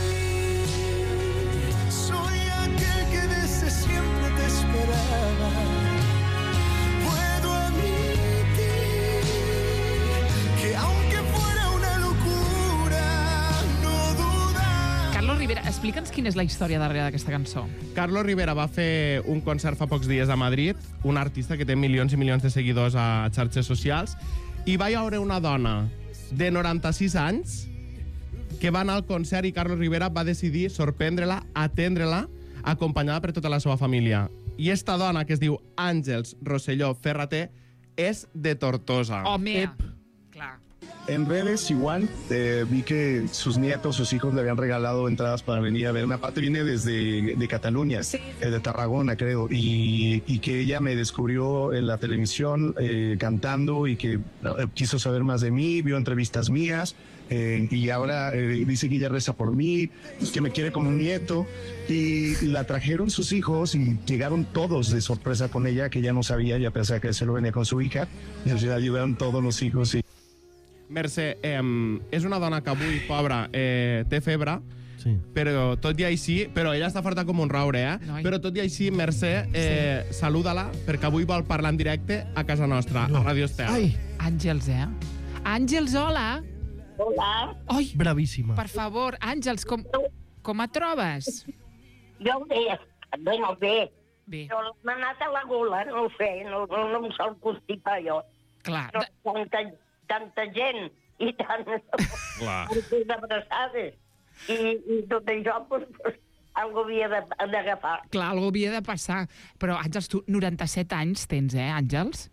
Soy aquel que desde siempre te esperaba. Puedo admitir que aunque fuera una locura, no dudar. Carlos Rivera, explica'ns quina és la història darrere d'aquesta cançó. Carlos Rivera va fer un concert fa pocs dies a Madrid, un artista que té milions i milions de seguidors a xarxes socials, i va hi haver una dona de 96 anys que va anar al concert i Carlos Rivera va decidir sorprendre-la, atendre-la, acompanyada per tota la seva família. I esta dona, que es diu Àngels Rosselló Ferrater, és de Tortosa. Home, clar. En redes igual vi que sus nietos, sus hijos le habían regalado entradas para venir a ver. Una parte viene desde de Cataluña, de Tarragona creo, y que ella me descubrió en la televisión cantando y que quiso saber más de mí, vio entrevistas mías y ahora dice que ella reza por mí, que me quiere como un nieto, y la trajeron sus hijos y llegaron todos de sorpresa con ella, que ella no sabía, ya pensaba que se lo venía con su hija, y se ayudaron todos los hijos. Mercè, és una dona que avui, pobra, té febre, però tot i així... Però ella està forta com un raure, Però tot i així, Mercè, saluda-la, perquè avui vol parlar en directe a casa nostra, a Radio Estel. Àngels, Àngels, hola! Hola. Ai, bravíssima. Per favor, Àngels, com et trobes? Jo bé, però m'ha anat a la gola, no ho sé, no em sol constipar jo. Clar. Tanta gent i tantes abraçades i tot això, doncs, algú havia d'agafar. Clar, algú havia de passar. Però, Àngels, tu 97 anys tens, Àngels?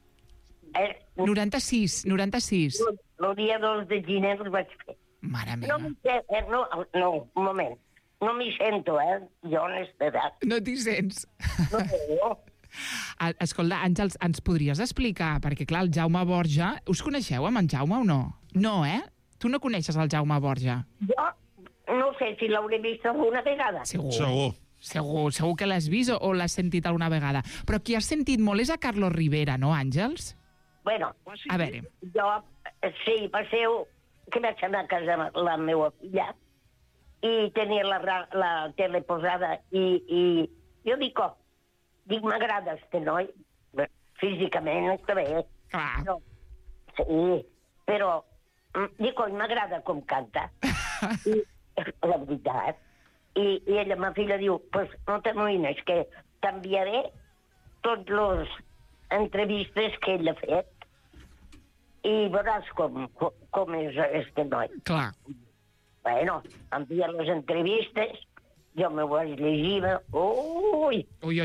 96. El dia 2 de gener els vaig fer. Mare meva. No, un moment. No m'hi sento, jo en esta edat. No t'hi sents? No, Escolta, Àngels, ens podries explicar, perquè clar, el Jaume Borja... Us coneixeu amb en Jaume o no? No, eh? Tu no coneixes el Jaume Borja? Jo no sé si l'hauré vist alguna vegada. Segur que l'has vist o l'has sentit alguna vegada. Però qui has sentit molt és a Carlos Rivera, no, Àngels? Bueno, a veure. Jo, sí, passeu que vaig anar a casa la meva filla i tenia la tele posada i jo dic, m'agrada este noi. Físicament està bé. Clar. No, sí, però dic, m'agrada com canta. I la veritat. I ella, ma filla, diu, pues no t'amoïnes, que t'enviaré tots les entrevistes que ell ha fet i veuràs com és este noi. Clar. Bueno, envia les entrevistes, jo me ho vaig llegir, ui!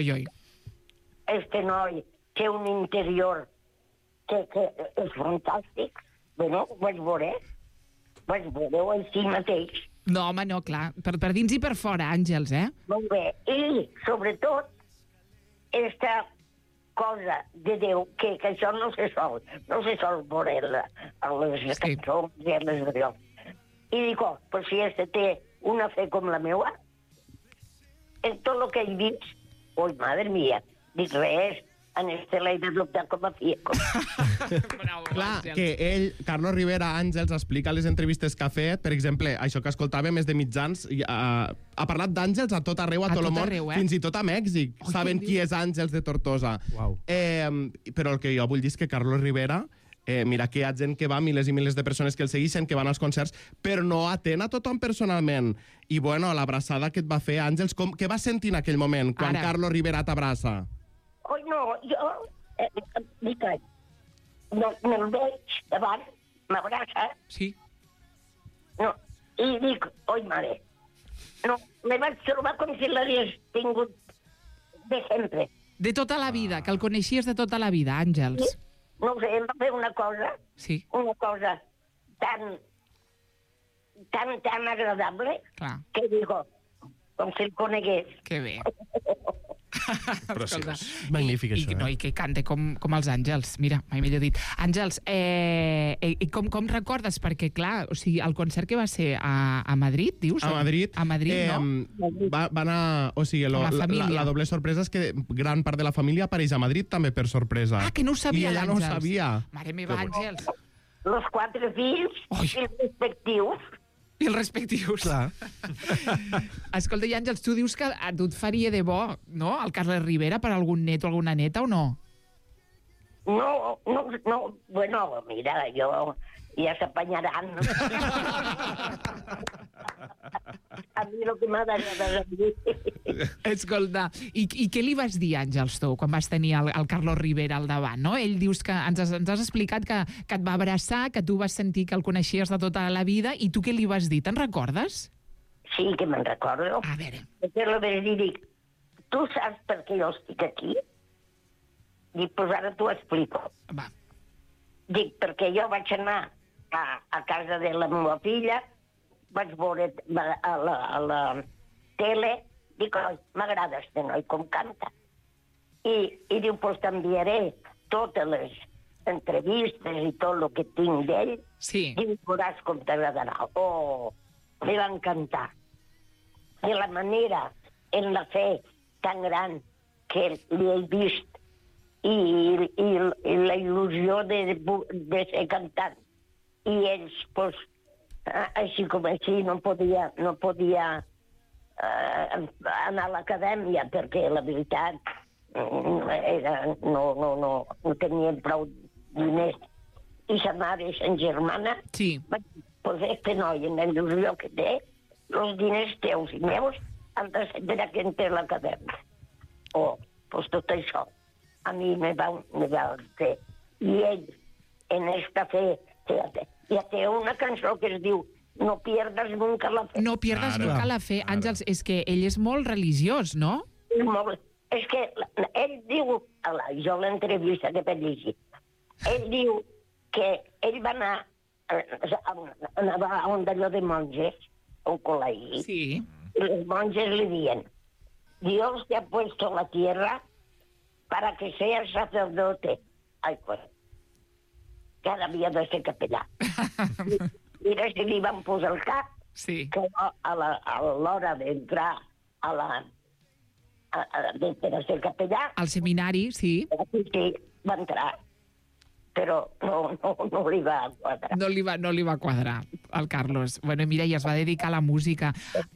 Este noi té un interior que és fantàstic. Bueno, vaig veure-ho així mateix. No, home, no, clar. Per dins i per fora, Àngels, eh? Molt bé. I, sobretot, esta cosa de Déu, que això no se sol veure a les cançons i a les variants. I dic, pues si este té una fe com la meva, en tot el que he vist, madre mia, dic res, en este l'he d'adoptar com a filla. Clar, que ell, Carlos Rivera, Àngels, explica les entrevistes que ha fet, per exemple, això que escoltàvem és de mitjans, ha parlat d'Àngels a tot arreu, a tot el món, fins i tot a Mèxic. Saben qui és Àngels de Tortosa. Però el que jo vull dir és que Carlos Rivera, mira que hi ha gent que va, milers i milers de persones que el segueixen, que van als concerts, però no atén a tothom personalment. I bueno, l'abraçada que et va fer, Àngels, què vas sentir en aquell moment, quan Carlos Rivera t'abraça? Oi, no, jo... me'l veig davant, m'abraça. Sí. No, i dic, mare, no, me vaig trobar com si l'hagués tingut de sempre. De tota la vida, que el coneixies de tota la vida, Àngels. Sí. No sé, em va fer una cosa tan agradable, que dic, com si el conegués. Que bé. Preciós. Magnífic, això. I que cante com els Àngels. Mira, mai millor dit. Àngels, com recordes? Perquè, clar, o sigui, el concert que va ser a Madrid, dius? A Madrid. A Madrid, no? Va anar... O sigui, la doble sorpresa és que gran part de la família apareix a Madrid també per sorpresa. Ah, que no ho sabia, l'Àngels. I ella no ho sabia. Mare meva, Àngels. Los 4 fills i els respectius. I els respectius. Clar. Escolta, i Àngels, tu dius que a tu et faria de bo, no?, el Carles Rivera per algun net o alguna neta, o no? No, bueno, mira, ja s'apanyaran. A mi el que m'ha d'agradar a mi. Escolta, i què li vas dir, Àngels, tu, quan vas tenir el Carlos Rivera al davant, no? Ell dius que ens has explicat que et va abraçar, que tu vas sentir que el coneixies de tota la vida, i tu què li vas dir? Te'n recordes? Sí, que me'n recordo. A veure. Perquè la vaig dir, dic, tu saps per què jo estic aquí? Dic, pues ara t'ho explico. Va. Dic, perquè jo vaig anar a casa de la meva filla, vaig veure a la tele, dic, m'agrada este noi com canta. I diu, pues t'enviaré totes les entrevistes i tot el que tinc d'ell. Sí. Diu, veuràs com t'agradarà. Me va encantar. I la manera, en la fe tan gran que li he vist i la il·lusió de ser cantant. I ells, pues, així com així, no podia anar a l'acadèmia, perquè la veritat no tenien prou diners. I sa mare, sa germana, pues este noi, en la il·lusió que té, els diners teus i meus han de ser per a que entre a l'acadèmia. Pues tot això a mi me va fer. I ell, en esta fe, ja té una cançó que es diu No pierdas nunca la fe. No pierdas nunca la fe. Àngels, és que ell és molt religiós, no? És que ell diu, jo l'entrevista que vaig llegir, ell diu que ell va anar a un d'allò de monges, un col·legi, i les monges li diuen, Dios te ha puesto la tierra para que sea sacerdote. Ai, pues, que ara havia de ser capellà. Mira si li van posar el cap, que a l'hora d'entrar per ser capellà... Al seminari, sí. Sí, va entrar. Però no li va quadrar. No li va quadrar, al Carlos. Bueno, mira, i es va dedicar a la música.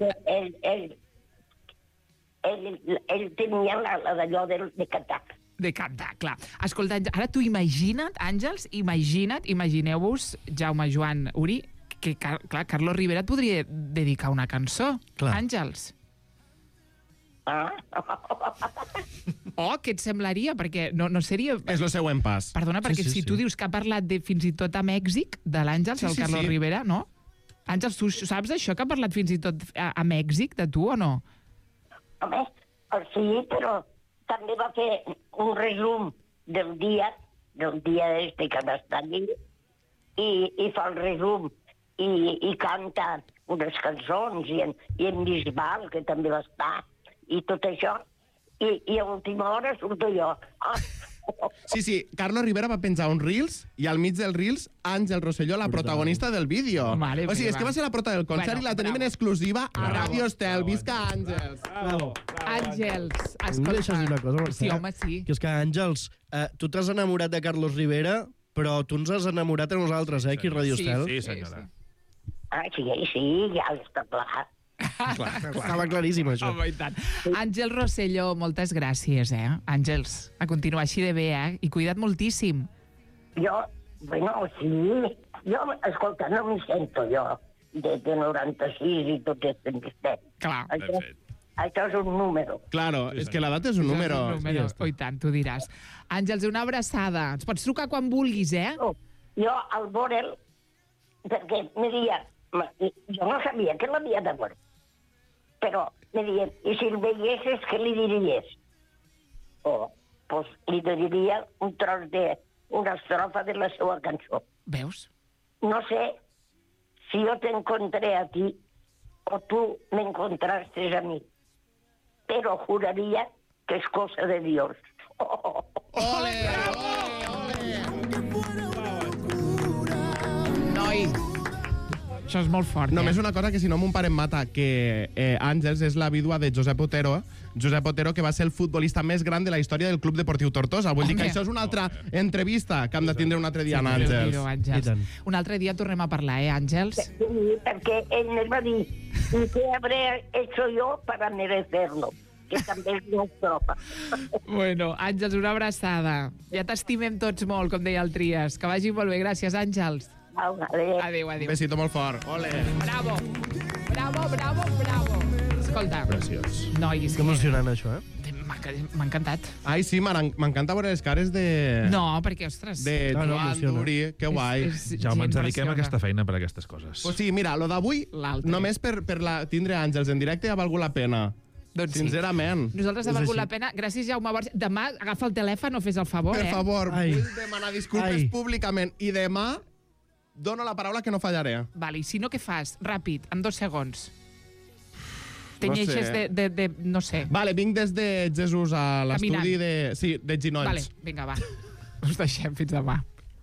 Ell tenia d'allò de cantar. De cantar, clar. Escolta, ara tu imagina't, Àngels, imagineu-vos, Jaume, Joan, Uri, que, clar, Carlos Rivera et podria dedicar una cançó. Clar. Àngels. Oh, què et semblaria? Perquè no seria... És el següent pas. Perdona, perquè si tu dius que ha parlat fins i tot amb èxit de l'Àngels, el Carlos Rivera, no? Àngels, tu saps això, que ha parlat fins i tot amb èxit de tu o no? Home, sí, però també va fer un resum del dia este que va estar allí, i fa el resum, i canta unes cançons, i en Bisbal, que també va estar, i tot això, i a última hora surto jo. Sí, Carlos Rivera va penjar un Reels i al mig del Reels, Àngel Rosselló, la protagonista del vídeo. O sigui, és que va ser la prota del concert i la tenim en exclusiva a Ràdio Estel. Visca Àngels! Àngels, escolta... Deixa'ns dir una cosa, Mercè. Sí, home, sí. Que és que, Àngels, tu t'has enamorat de Carlos Rivera, però tu ens has enamorat a nosaltres, aquí a Ràdio Estel. Sí, senyora. Sí, ja està clar. Estava claríssim, això. Home, i tant. Àngel Rosselló, moltes gràcies, Àngels, a continuar així de bé, I cuida't moltíssim. Jo, sí. Jo, escolta, no m'hi sento jo de 96 i tot este misteri. Clar. Això és un número. Claro, és que l'edat és un número. Oh, i tant, tu diràs. Àngels, una abraçada. Ens pots trucar quan vulguis, Jo, al veure'l, perquè me deia... Jo no sabia que l'havia de veure. Però me deien, i si el veiessis, què li diries? Pues li diria un tros una estrofa de la seva cançó. Veus? No sé si jo t'encontré a ti o tu m'encontraste a mi, però juraria que és cosa de Dios. Ole, ole, ole! Noi! Això és molt fort, Només una cosa, que si no mon pare em mata, que Àngels és la vídua de Josep Otero, que va ser el futbolista més gran de la història del Club Deportiu Tortosa. Vull dir que això és una altra entrevista que hem de tindre un altre dia amb Àngels. Un altre dia tornem a parlar, Àngels? Sí, perquè ell me va dir, ¿y qué habré hecho yo para merecerlo? Que també és una estrofa. Bueno, Àngels, una abraçada. Ja t'estimem tots molt, com deia el Trias. Que vagi molt bé. Gràcies, Àngels. Adéu. Un besito molt fort. Ole. Bravo. Escolta. Preciós. Nois. Que emocionant, això, M'ha encantat. Ai, sí, m'encanta veure les cares de... No, perquè, ostres... De Joan, d'Uri, que guai. Jaume, ens dediquem a aquesta feina per aquestes coses. Pues sí, mira, lo d'avui, només per tindre Àngels en directe ja ha valgut la pena. Doncs sincerament. Nosaltres ha valgut la pena. Gràcies, Jaume Borges. Demà agafa el telèfon o fes el favor, Per favor, vull demanar disculpes públicament. I demà dono la paraula que no fallaré. Vale, i si no, què fas? Ràpid, en 2 segons. Tenyeixes de... no sé. Vale, vinc des de Jesús a l'estudi de... Sí, de Ginolls. Vale, vinga, va. Us deixem fins demà.